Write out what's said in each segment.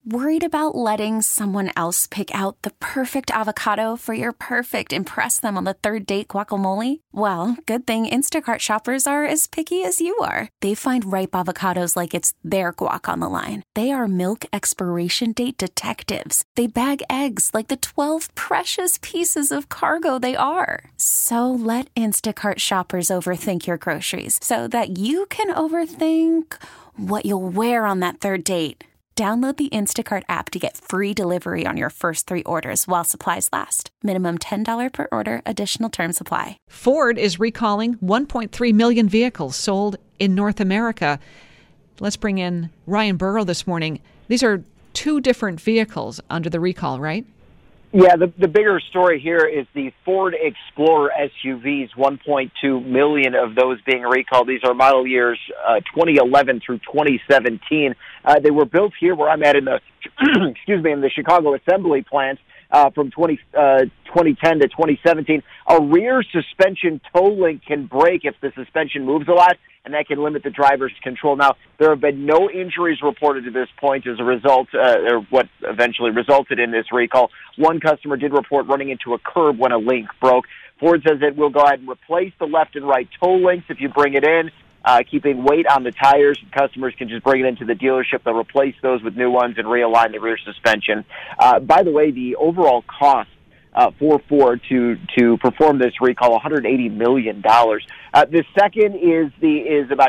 Worried about letting someone else pick out the perfect avocado for your perfect impress them on the third date guacamole? Well, good thing Instacart shoppers are as picky as you are. They find ripe avocados like it's their guac on the line. They are milk expiration date detectives. They bag eggs like the 12 precious pieces of cargo they are. So let Instacart shoppers overthink your groceries so that you can overthink what you'll wear on that third date. Download the Instacart app to get free delivery on your first 3 orders while supplies last. Minimum $10 per order. Additional terms apply. Ford is recalling 1.3 million vehicles sold in North America. Let's bring in Ryan Burrow this morning. These are 2 different vehicles under the recall, right? Yeah, the bigger story here is the Ford Explorer SUVs, 1.2 million of those being recalled. These are model years 2011 through 2017. They were built here where I'm at in the, in the Chicago assembly plant from 2010 to 2017. A rear suspension toe link can break if the suspension moves a lot, and that can limit the driver's control. Now, there have been no injuries reported to this point as a result, or what eventually resulted in this recall. One customer did report running into a curb when a link broke. Ford says it will go ahead and replace the left and right toe links if you bring it in, keeping weight on the tires. Customers can just bring it into the dealership. They'll replace those with new ones and realign the rear suspension. By the way, the overall cost for Ford to perform this recall, $180 million. The second is about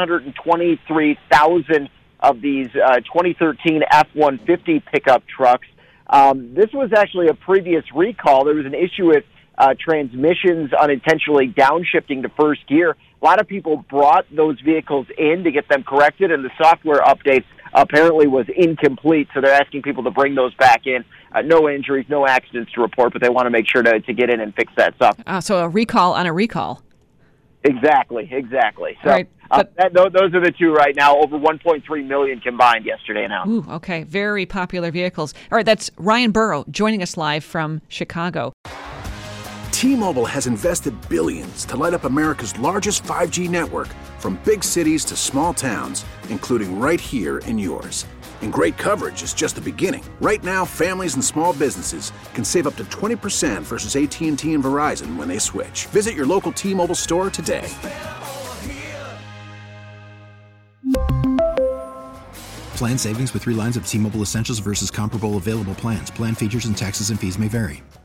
123,000 of these 2013 F-150 pickup trucks. This was actually a previous recall. There was an issue with transmissions unintentionally downshifting to first gear. A lot of people brought those vehicles in to get them corrected, and the software updates apparently was incomplete, so they're asking people to bring those back in. No injuries, no accidents to report, but they want to make sure to get in and fix that stuff. So a recall on a recall. Exactly. So right, those are the 2 right now, over 1.3 million combined yesterday now. Ooh, okay, very popular vehicles. All right, that's Ryan Burrow joining us live from Chicago. T-Mobile has invested billions to light up America's largest 5G network, from big cities to small towns, including right here in yours. And great coverage is just the beginning. Right now, families and small businesses can save up to 20% versus AT&T and Verizon when they switch. Visit your local T-Mobile store today. Plan savings with 3 lines of T-Mobile Essentials versus comparable available plans. Plan features and taxes and fees may vary.